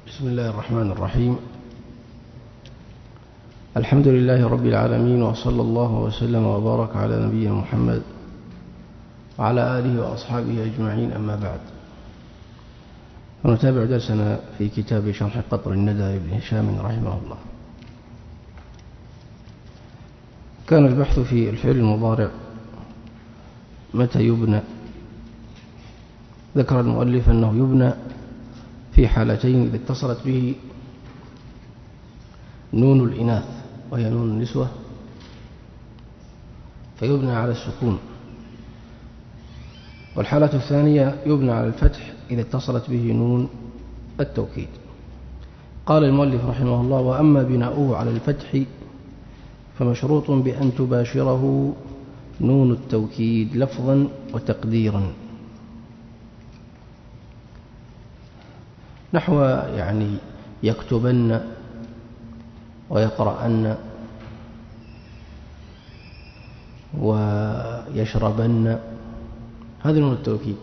بسم الله الرحمن الرحيم. الحمد لله رب العالمين، وصلى الله وسلم وبارك على نبينا محمد وعلى آله وأصحابه أجمعين، أما بعد. ونتابع درسنا في كتاب شرح قطر الندى لابن هشام رحمه الله. كان البحث في الفعل المضارع متى يبنى. ذكر المؤلف أنه يبنى في حالتين: إذا اتصلت به نون الإناث وهي نون النسوة فيبنى على السكون، والحالة الثانية يبنى على الفتح إذا اتصلت به نون التوكيد. قال المؤلف رحمه الله: وأما بناؤه على الفتح فمشروط بأن تباشره نون التوكيد لفظا وتقديرا، نحو يعني يكتبن ويقرأن ويشربن، هذه نون التوكيد،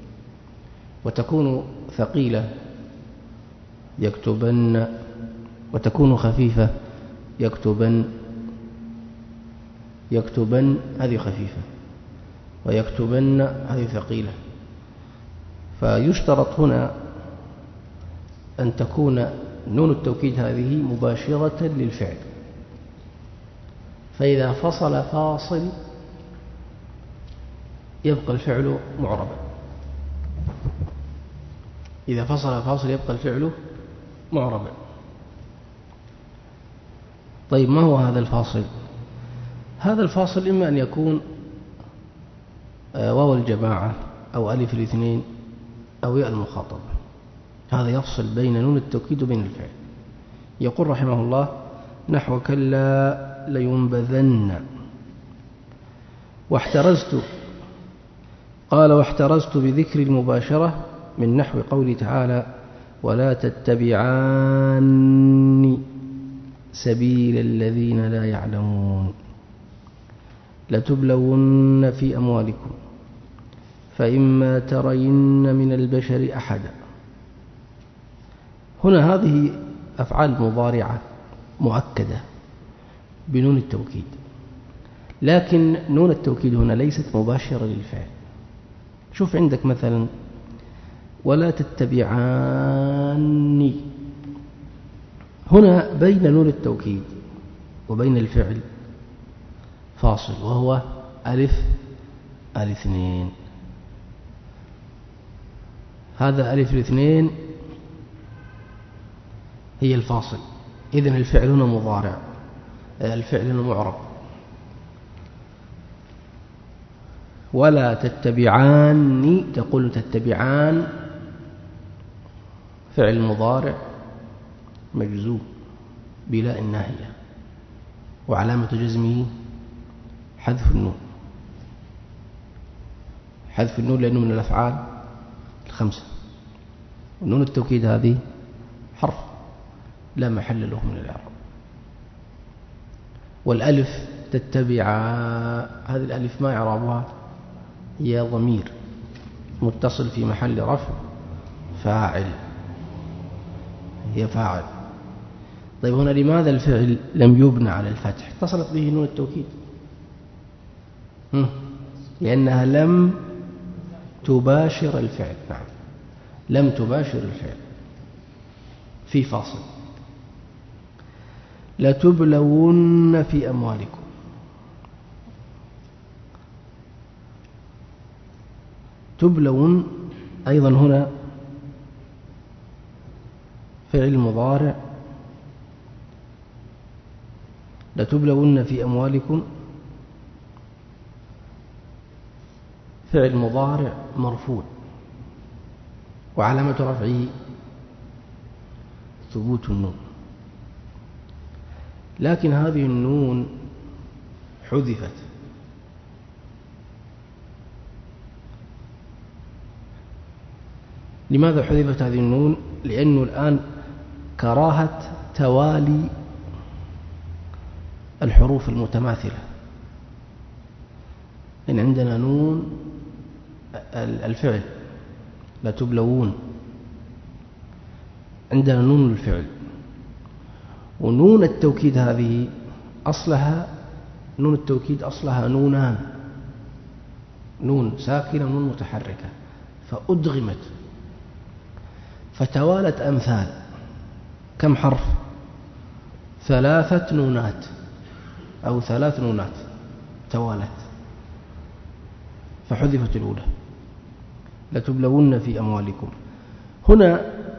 وتكون ثقيلة يكتبن، وتكون خفيفة يكتبن. يكتبن هذه خفيفة، ويكتبن هذه ثقيلة. فيشترط هنا أن تكون نون التوكيد هذه مباشرة للفعل، فإذا فصل فاصل يبقى الفعل معربا. إذا فصل فاصل يبقى الفعل معربا. طيب، ما هو هذا الفاصل؟ هذا الفاصل إما أن يكون واو الجماعة أو ألف الاثنين أو ياء المخاطبة، هذا يفصل بين نون التوكيد وبين الفعل. يقول رحمه الله: نحو كلا لينبذن. واحترزت، قال: واحترزت بذكر المباشرة من نحو قوله تعالى: ولا تتبعان سبيل الذين لا يعلمون لتبلون في أموالكم فإما ترين من البشر أحدا. هنا هذه أفعال مضارعة مؤكدة بنون التوكيد، لكن نون التوكيد هنا ليست مباشرة للفعل. شوف عندك مثلا: ولا تتبعاني، هنا بين نون التوكيد وبين الفعل فاصل، وهو ألف الاثنين. هذا ألف الاثنين هي الفاصل، إذن الفعل هنا مضارع، الفعل هنا معرب. ولا تتبعاني، تقول تتبعان فعل مضارع مجزوم بلا الناهية، وعلامة جزمه حذف النون. حذف النون لأنه من الأفعال الخمسة، ونون التوكيد هذه حرف لا محل له من الإعراب. والألف تتبع، هذه الألف ما إعرابها؟ هي ضمير متصل في محل رفع فاعل، هي فاعل. طيب، هنا لماذا الفعل لم يبنى على الفتح؟ اتصلت به نون التوكيد، لأنها لم تباشر الفعل. نعم، لم تباشر الفعل، في فاصل. لتبلون في أموالكم، تبلون أيضا هنا فعل مضارع. لتبلون في أموالكم فعل مضارع مرفوع، وعلامة رفعه ثبوت النون، لكن هذه النون حذفت. لماذا حذفت هذه النون؟ لأنه الآن كراهة توالي الحروف المتماثلة. إن عندنا نون الفعل لتبلون، عندنا نون الفعل، ونون التوكيد هذه أصلها نون التوكيد أصلها نونان، نون ساكنة ونون متحركة، فأدغمت فتوالت أمثال. كم حرف؟ 3 نونات أو 3 نونات توالت، فحذفت الأولى. لتبلون في أموالكم. هنا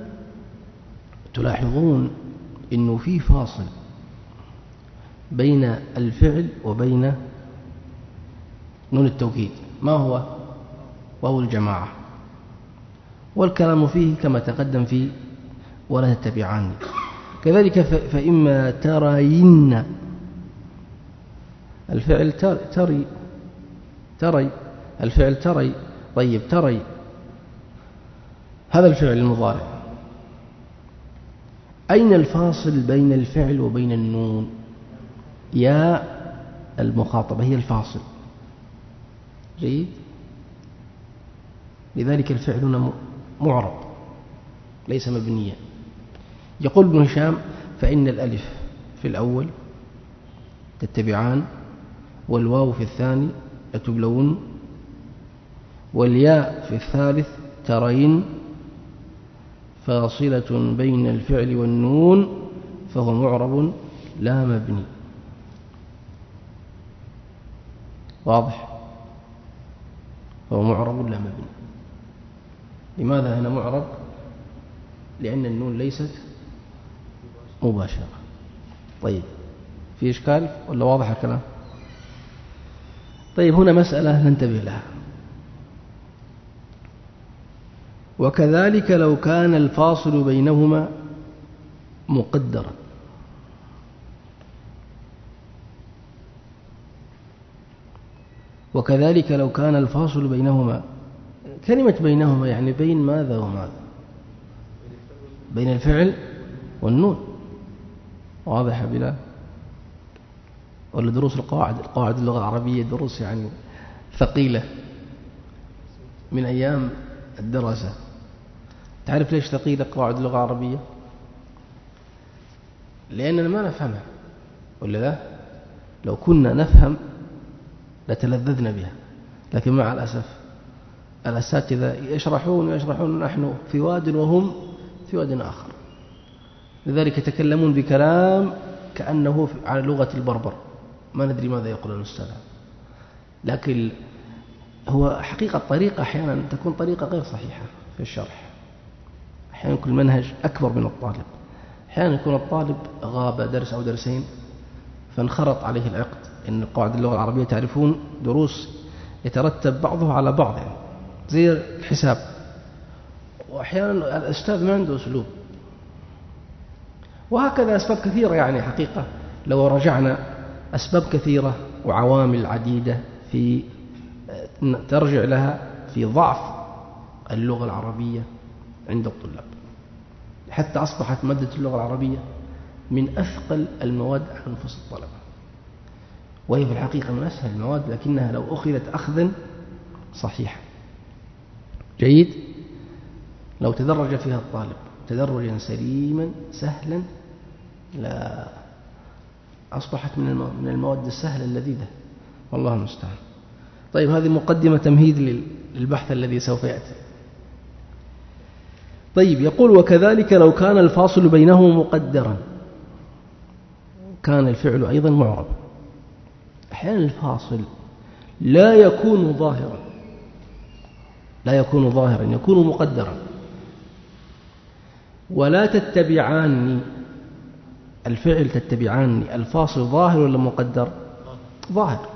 تلاحظون إنه في فاصل بين الفعل وبين نون التوكيد، ما هو؟ واو الجماعة، والكلام فيه كما تقدم في ولا تتبعان. كذلك فإما ترين، الفعل تري، الفعل تري. طيب تري هذا الفعل المضارع، أين الفاصل بين الفعل وبين النون؟ يا المخاطبة هي الفاصل. جيد. لذلك الفعل هنا معرب ليس مبنيا. يقول ابن هشام: فإن الألف في الأول تتبعان، والواو في الثاني لتبلون، والياء في الثالث ترين، فاصلة بين الفعل والنون، فهو معرب لا مبني. واضح؟ فهو معرب لا مبني. لماذا هنا معرب؟ لأن النون ليست مباشرة. طيب، في إشكال ولا واضح الكلام؟ طيب، هنا مسألة ننتبه لها. وكذلك لو كان الفاصل بينهما مقدرا. وكذلك لو كان الفاصل بينهما، كلمة بينهما يعني بين ماذا وماذا؟ بين الفعل والنون. واضح يا بلال؟ ولا دروس القواعد اللغة العربية دروس يعني ثقيلة من أيام الدراسة. تعرف ليش ثقيلة قواعد اللغة العربية؟ لأننا ما نفهمها، ولا لا؟ لو كنا نفهم لتلذذنا بها، لكن مع الأسف الأساتذة يشرحون نحن في واد وهم في واد آخر. لذلك يتكلمون بكلام كأنه على لغة البربر، ما ندري ماذا يقول الأستاذ. لكن هو حقيقة الطريقة أحيانا تكون طريقة غير صحيحة في الشرح. أحيانا يكون المنهج أكبر من الطالب، أحيانا يكون الطالب غاب درس أو درسين فانخرط عليه العقد. إن قواعد اللغة العربية تعرفون دروس يترتب بعضها على بعض، يعني زي الحساب. وأحيانا الأستاذ ما عنده أسلوب، وهكذا أسباب كثيرة. يعني حقيقة لو رجعنا أسباب كثيرة وعوامل عديدة ترجع لها في ضعف اللغة العربية عند الطلاب، حتى أصبحت مادة اللغة العربية من أثقل المواد على أنفس الطلبة، وهي في الحقيقة من أسهل المواد، لكنها لو أخذت أخذا صحيحا جيد، لو تدرج فيها الطالب تدرجا سليما سهلا، لا أصبحت من المواد السهلة اللذيذة، والله المستعان. طيب، هذه مقدمة تمهيد للبحث الذي سوف يأتي. طيب، يقول: وكذلك لو كان الفاصل بينهما مقدرا كان الفعل أيضا معرب. أحيانا الفاصل لا يكون ظاهرا، يكون مقدرا. ولا تتبعان، الفعل تتبعان، الفاصل ظاهر ولا مقدر؟ ظاهر.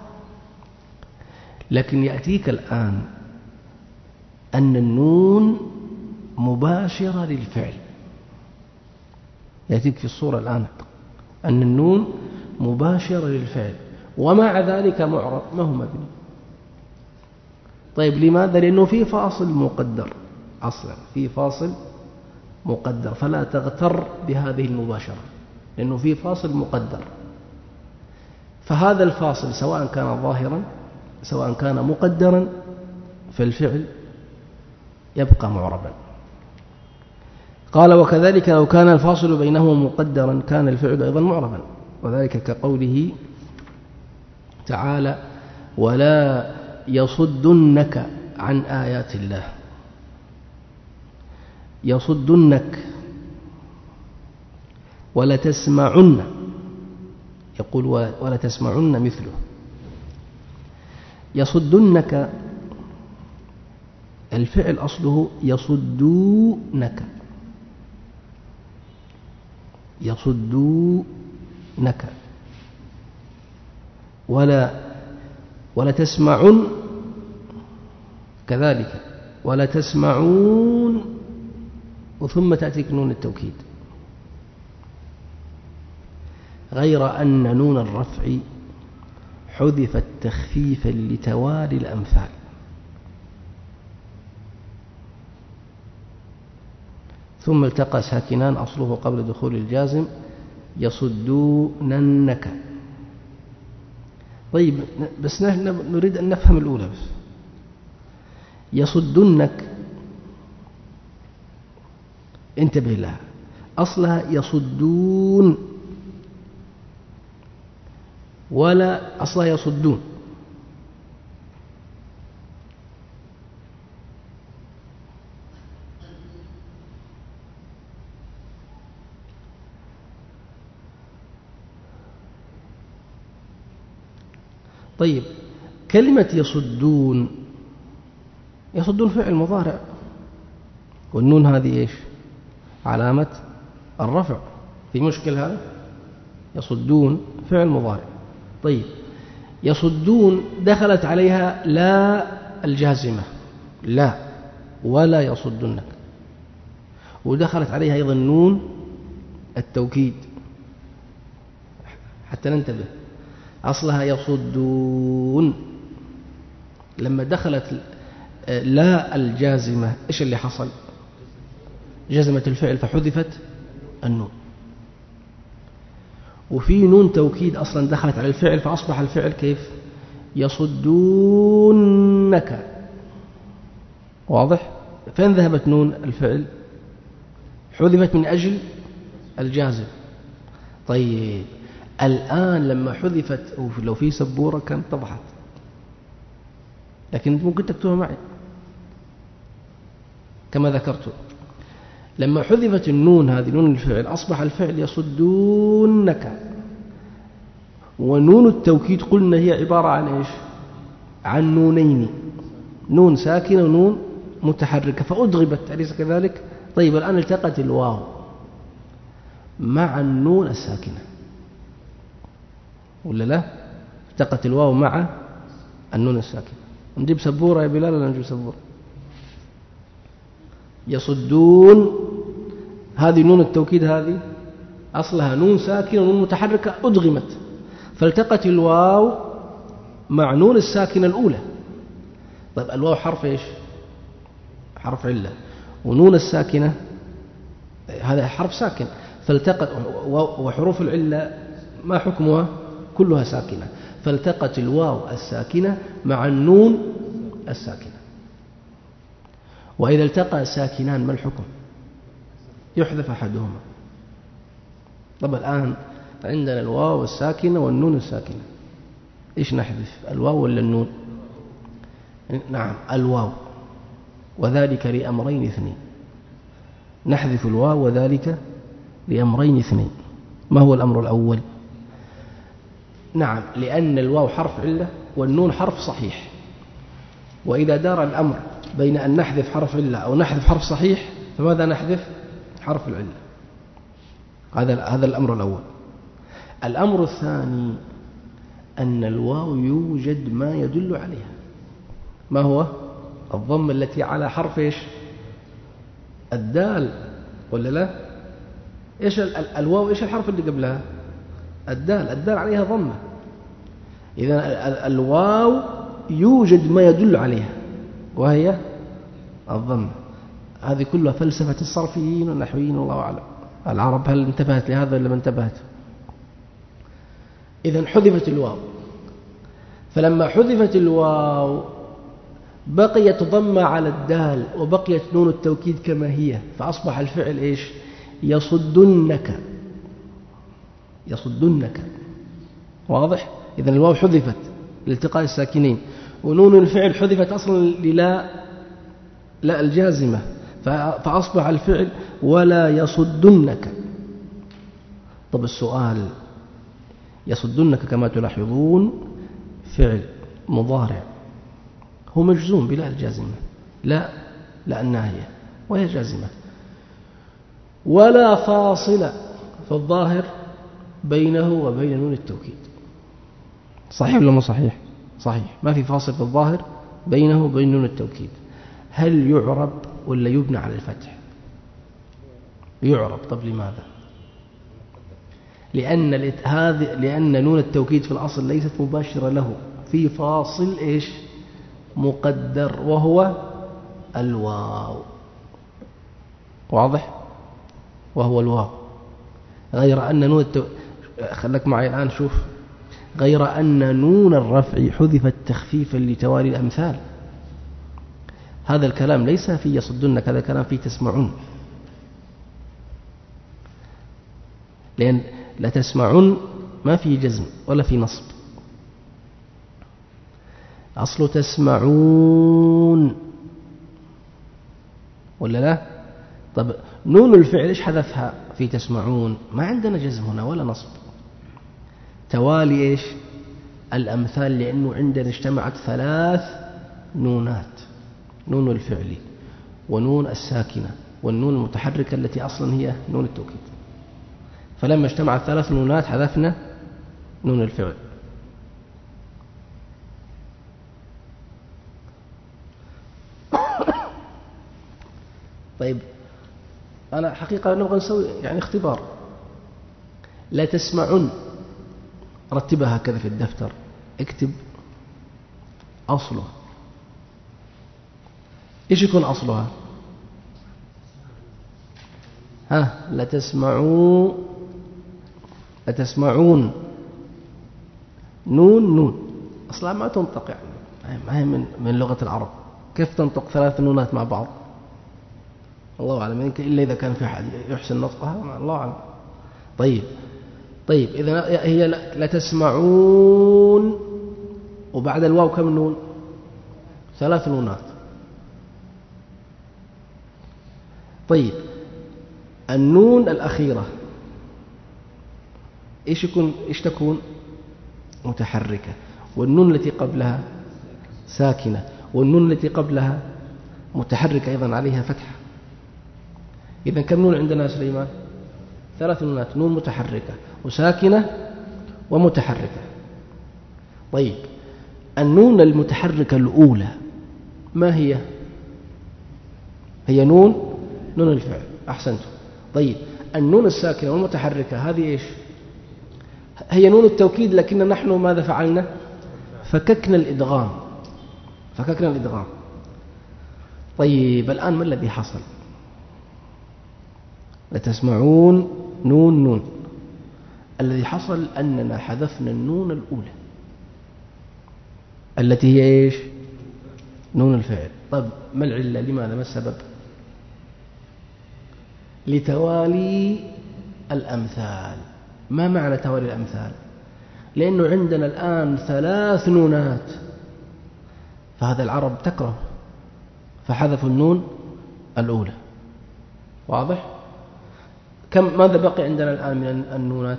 لكن يأتيك الآن أن النون مباشرة للفعل، يأتيك في الصورة الآن أن النون مباشرة للفعل، ومع ذلك معرب ما هو مبني. طيب، لماذا؟ لأنه في فاصل مقدر، أصلا في فاصل مقدر، فلا تغتر بهذه المباشرة، لأنه في فاصل مقدر. فهذا الفاصل سواء كان ظاهرا سواء كان مقدرا فالفعل يبقى معربا. قال وكذلك لو كان الفاصل بينهما مقدرا كان الفعل أيضا معربا، وذلك كقوله تعالى ولا يصدنك عن آيات الله. يصدنك ولا تسمعن، يقول ولا تسمعن مثله. يصدنك الفعل أصله يصدونك، يصدونك. ولا تسمعن كذلك، ولا تسمعون وثم تأتيك نون التوكيد، غير أن نون الرفع حذفت تخفيفا لتوالي الأمثال. ثم التقى ساكنان أصله قبل دخول الجازم يصدوننك. طيب بس نريد أن نفهم الأولى بس. يصدنك انتبه لها، أصلها يصدون ولا أصلها يصدون. طيب كلمة يصدون، يصدون فعل مضارع، والنون هذه إيش؟ علامة الرفع. في مشكل هذا؟ يصدون فعل مضارع. طيب يصدون دخلت عليها لا الجازمة، لا ولا يصدنك، ودخلت عليها أيضا نون التوكيد حتى ننتبه. أصلها يصدون، لما دخلت لا الجازمة إيش اللي حصل؟ جزمت الفعل فحذفت النون. وفي نون توكيد أصلا دخلت على الفعل فأصبح الفعل كيف؟ يصدونك. واضح؟ فين ذهبت نون الفعل؟ حذفت من أجل الجازم. طيب الآن لما حذفت، لو في سبورة كانت اتضحت، لكن ممكن تكتبها معي كما ذكرت. لما حذفت النون هذه نون الفعل أصبح الفعل يصدونك، ونون التوكيد قلنا هي عبارة عن إيش؟ عن نونين، نون ساكنة ونون متحركة فأدغبت، أليس كذلك؟ طيب الآن التقت الواو مع النون الساكنة ولا لا؟ التقت الواو مع النون الساكنة. نجيب سبورة يا بلال ولا نجيب سبورة؟ يصدون هذه نون التوكيد، هذه أصلها نون ساكنة ونون متحركة أدغمت، فالتقت الواو مع نون الساكنة الأولى. طيب الواو حرف إيش؟ حرف علة، ونون الساكنة هذا حرف ساكن، فالتقت، وحروف العلة ما حكمها؟ كلها ساكنة، فالتقت الواو الساكنة مع النون الساكنة. وإذا التقى ساكنان ما الحكم؟ يحذف أحدهما. طب الآن عندنا الواو الساكنة والنون الساكنة، إيش نحذف؟ الواو ولا النون؟ نعم الواو، وذلك لأمرين اثنين. نحذف الواو وذلك لأمرين اثنين. ما هو الأمر الأول؟ نعم لأن الواو حرف علة والنون حرف صحيح، وإذا دار الأمر بين أن نحذف حرف علة أو نحذف حرف صحيح فماذا نحذف؟ حرف العلة. هذا الأمر الأول. الأمر الثاني أن الواو يوجد ما يدل عليها. ما هو؟ الضم التي على حرف إيش؟ الدال ولا لا؟ إيش الواو؟ إيش الحرف اللي قبلها؟ الدال عليها ضمة. إذا الواو يوجد ما يدل عليها وهي الضمة. هذه كلها فلسفة الصرفيين والنحويين والله أعلم. العرب هل انتبهت لهذا ولا ما انتبهت؟ إذا حذفت الواو، فلما حذفت الواو بقيت ضمة على الدال وبقيت نون التوكيد كما هي، فأصبح الفعل إيش؟ يصدنك. يصدنك. واضح؟ إذن الواو حذفت لالتقاء الساكنين، ونون الفعل حذفت أصلا لا الجازمة، فأصبح الفعل ولا يصدنك. طب السؤال، يصدنك كما تلاحظون فعل مضارع هو مجزوم بلا الجازمة، لا الناهية، وهي جازمة، ولا فاصل في الظاهر بينه وبين نون التوكيد. صحيح ولا مو صحيح؟ صحيح، ما في فاصل في الظاهر بينه وبين نون التوكيد. هل يعرب ولا يبنى على الفتح؟ يعرب. طب لماذا؟ لأن نون التوكيد في الأصل ليست مباشرة له، في فاصل إيش؟ مقدر، وهو الواو. واضح؟ وهو الواو. غير أن نون خلك معي الآن شوف، غير أن نون الرفع حذفت تخفيفا لتوالي الأمثال. هذا الكلام ليس في يصدنك، هذا الكلام في تسمعون، لأن لا تسمعون ما في جزم ولا في نصب، أصل تسمعون ولا لا؟ طب نون الفعل إيش حذفها في تسمعون؟ ما عندنا جزم هنا ولا نصب، توالي إيش؟ الأمثال، لأنه عندنا اجتمعت 3 نونات، نون الفعل ونون الساكنة والنون المتحركة التي أصلا هي نون التوكيد، فلما اجتمعت 3 نونات حذفنا نون الفعل. طيب أنا حقيقة نبغى نسوي يعني اختبار. لا تسمعن، رتبها هكذا في الدفتر، اكتب أصله. إيش يكون أصلها؟ لا تسمعون نون أصلا ما تنطق، يعني ما هي من لغة العرب. كيف تنطق 3 نونات مع بعض؟ الله أعلم، يمكن إلا إذا كان في أحد يحسن نطقها، الله أعلم. طيب إذا هي لا تسمعون، وبعد الواو كم نون؟ 3 نونات. طيب النون الأخيرة إيش تكون؟ متحركة، والنون التي قبلها ساكنة، والنون التي قبلها متحركة أيضا عليها فتحة. إذن كم نون عندنا سليمان؟ 3 نونات، نون متحركة وساكنة ومتحركة. طيب النون المتحركة الأولى ما هي؟ هي نون الفعل. أحسنتم. طيب النون الساكنة والمتحركة هذه إيش؟ هي نون التوكيد، لكن نحن ماذا فعلنا؟ فككنا الإدغام. طيب الآن ما الذي حصل؟ لتسمعون نون. الذي حصل أننا حذفنا النون الأولى التي هي إيش؟ نون الفعل. طب ما العلة؟ لماذا؟ ما السبب؟ لتوالي الأمثال. ما معنى توالي الأمثال؟ لأنه عندنا الآن 3 نونات، فهذا العرب تكره، فحذفوا النون الأولى. واضح؟ ماذا بقي عندنا الآن من النونات؟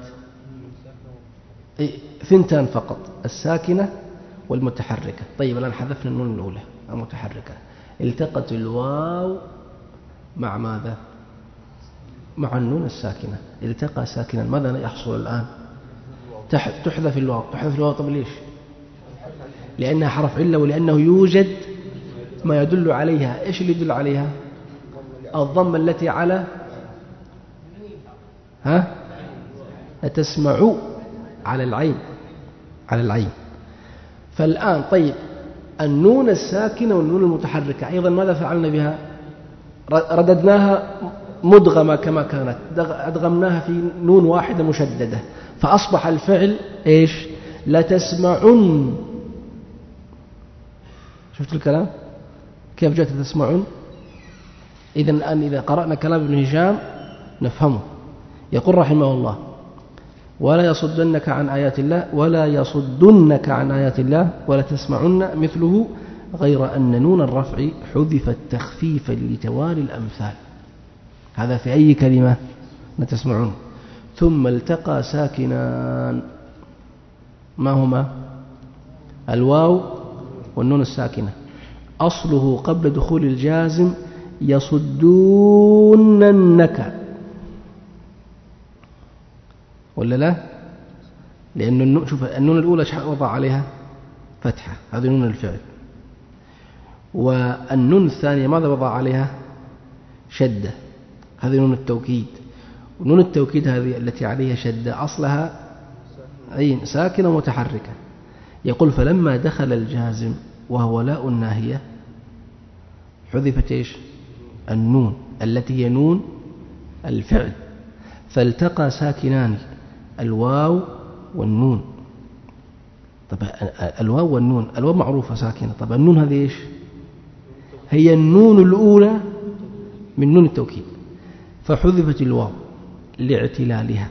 2 فقط، الساكنة والمتحركة. طيب الآن حذفنا النون الأولى المتحركة، التقت الواو مع ماذا؟ مع النون الساكنة، التقى ساكنا. ماذا يحصل الآن؟ تحذف الواو. طب ليش؟ لأنها حرف علة، ولأنه يوجد ما يدل عليها. إيش اللي يدل عليها؟ الضمة التي على تسمعوا على العين. فالآن طيب النون الساكنة والنون المتحركة أيضا ماذا فعلنا بها؟ رددناها مدغمة كما كانت، أدغمناها في نون واحدة مشددة، فأصبح الفعل إيش؟ لا تسمعن. شفت الكلام؟ كيف جاءت تسمعون؟ إذن الآن إذا قرأنا كلام ابن هشام نفهمه. يقول رحمه الله: ولا يصدنك عن آيات الله ولا يصدنك عن آيات الله ولا تسمعن مثله، غير أن نون الرفع حذفت تخفيفا لتوالي الأمثال. هذا في أي كلمة تسمعون. ثم التقى ساكنان، ما هما؟ الواو والنون الساكنة. أصله قبل دخول الجازم يصدوننك، ولا لا؟ لأن شوف النون الأولى وضع عليها فتحة، هذه نون الفعل. والنون الثانية ماذا وضع عليها؟ شدة، هذه نون التوكيد. ونون التوكيد هذه التي عليها شدة أصلها أي ساكنة متحركة. يقول: فلما دخل الجازم وهو لاء الناهية حذفت إيش؟ النون التي هي نون الفعل. فالتقى ساكنان الواو والنون. طب الواو والنون، الواو معروفة ساكنة، طب النون هذه إيش؟ هي النون الأولى من نون التوكيد، فحذفت الواو لاعتلالها.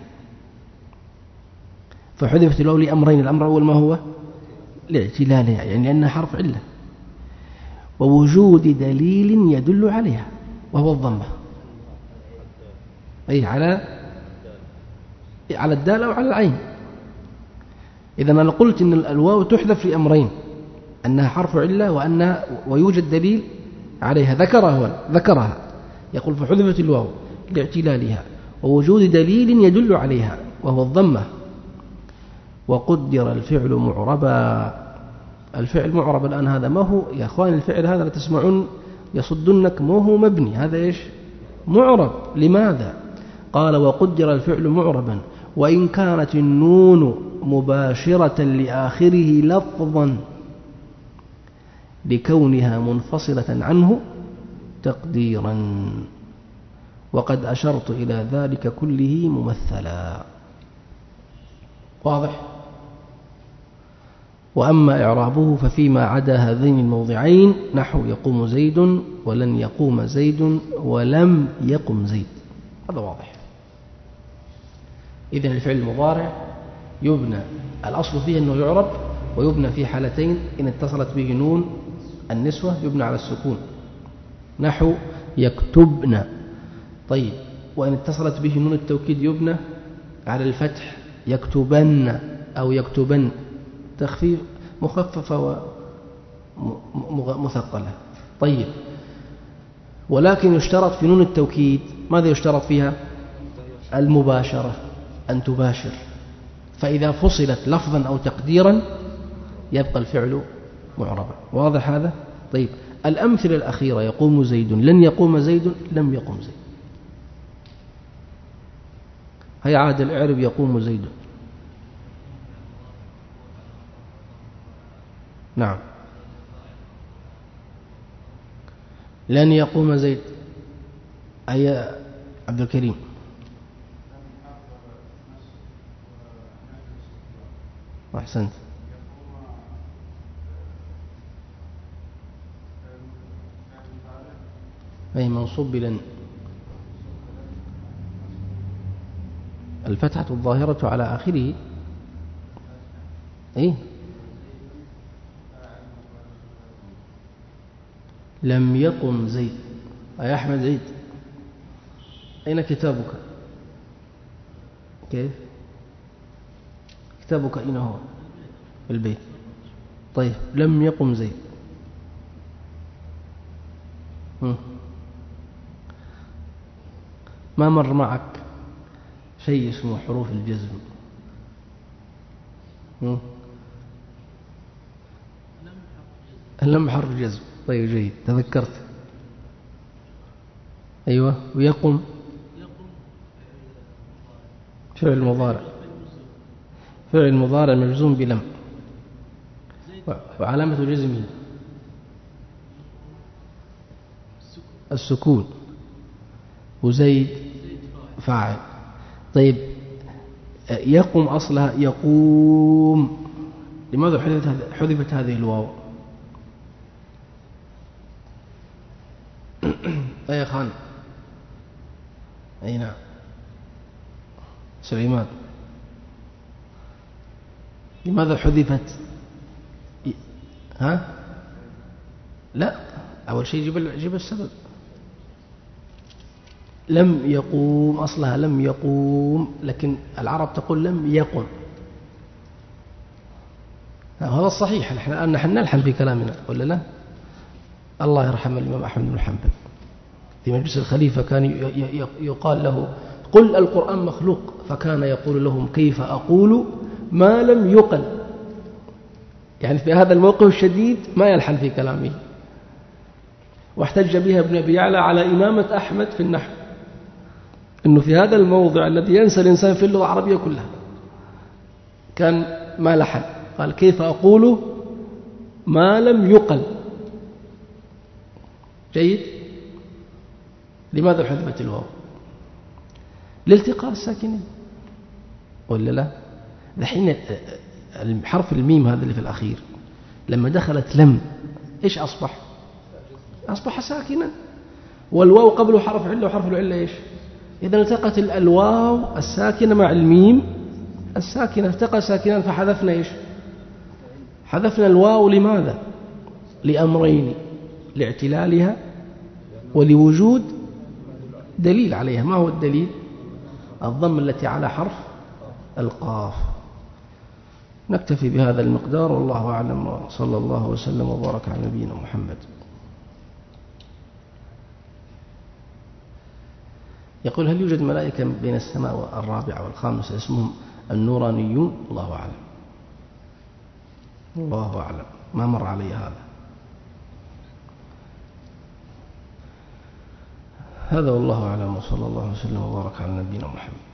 فحذفت الواو لأمرين: الأمر الأول ما هو؟ لاعتلالها، يعني لأنها حرف علة، ووجود دليل يدل عليها وهو الضمة، أي على الدال أو على العين. إذا أنا قلت إن الواو تحذف لأمرين: أنها حرف علة ويوجد دليل عليها، ذكرها. يقول: فحذفت الواو لاعتلالها ووجود دليل يدل عليها وهو الضمة. وقدر الفعل معربا. الفعل معرب الآن هذا ما هو يا أخوان؟ الفعل هذا لا تسمعون يصدنك ما هو مبني، هذا إيش؟ معرب. لماذا؟ قال: وقدر الفعل معربا وإن كانت النون مباشرة لآخره لفظا لكونها منفصلة عنه تقديرا، وقد أشرت إلى ذلك كله ممثلا. واضح؟ وأما إعرابه ففيما عدا هذين الموضعين نحو يقوم زيد ولن يقوم زيد ولم يقم زيد، هذا واضح. إذن الفعل المضارع يبنى، الأصل فيه أنه يعرب، ويبنى في حالتين: إن اتصلت به نون النسوة يبنى على السكون نحو يكتبن. طيب، وإن اتصلت به نون التوكيد يبنى على الفتح يكتبن أو يكتبن، تخفيف مخففة ومثقلة. طيب، ولكن يشترط في نون التوكيد، ماذا يشترط فيها؟ المباشرة، أن تباشر. فإذا فصلت لفظا أو تقديرا يبقى الفعل معربا. واضح هذا؟ طيب، الأمثلة الأخيرة: يقوم زيد، لن يقوم زيد، لم يقم زيد. هيا عادل اعرب يقوم زيد. نعم، لن يقوم زيد. أي عبد الكريم؟ أحسنت. أي منصوب بلن، الفتحة الظاهرة على آخره. أي لم يقم زيد. أي أحمد زيد، أين كتابك؟ كيف كتابك؟ أين هو؟ في البيت. طيب، لم يقم زيد. ما مر معك شيء اسمه حروف الجزم؟ لم حرف جزم. طيب، جيد، تذكرت. أيوة. ويقم فعل مضارع، فعل مضارع مجزوم بلم، وعلامة جزمه السكون، وزيد فاعل. طيب، يقوم أصلها يقوم، لماذا حذفت هذه الواو؟ أي خان، أي نعم. سليمان، لماذا حذفت؟ ها؟ لا، أول شيء جيب السبب. لم يقوم، أصلها لم يقوم، لكن العرب تقول لم يقم. هذا الصحيح. نحن نلحن في كلامنا ولا لا؟ الله يرحم الإمام أحمد بن حنبل في مجلس الخليفة كان يقال له قل القرآن مخلوق، فكان يقول لهم كيف أقول ما لم يقل. يعني في هذا الموقف الشديد ما يلحن في كلامه. واحتج بها ابن أبي يعلى على إمامة أحمد في النحو، إنه في هذا الموضع الذي ينسى الإنسان في اللغة العربية كلها كان ما لحن، قال كيف أقول ما لم يقل. جيد. لماذا حذفت الواو؟ لالتقاء الساكنين ولا لا؟ الحين حرف الميم هذا اللي في الأخير لما دخلت لم إيش أصبح؟ أصبح ساكنا، والواو قبله حرف علة، وحرف العلة إيش؟ إذا التقت الواو الساكنة مع الميم الساكنة، التقى ساكنان، فحذفنا إيش؟ حذفنا الواو. لماذا؟ لأمرين: لاعتلالها ولوجود دليل عليها. ما هو الدليل؟ الضم التي على حرف القاف. نكتفي بهذا المقدار، والله أعلم، وصلى الله وسلم وبارك على نبينا محمد. يقول هل يوجد ملائكة بين السماء الرابعة والخامسة اسمهم النورانيون؟ الله أعلم، الله أعلم، ما مر علي هذا والله أعلم، وصلى الله وسلم وبارك على نبينا محمد.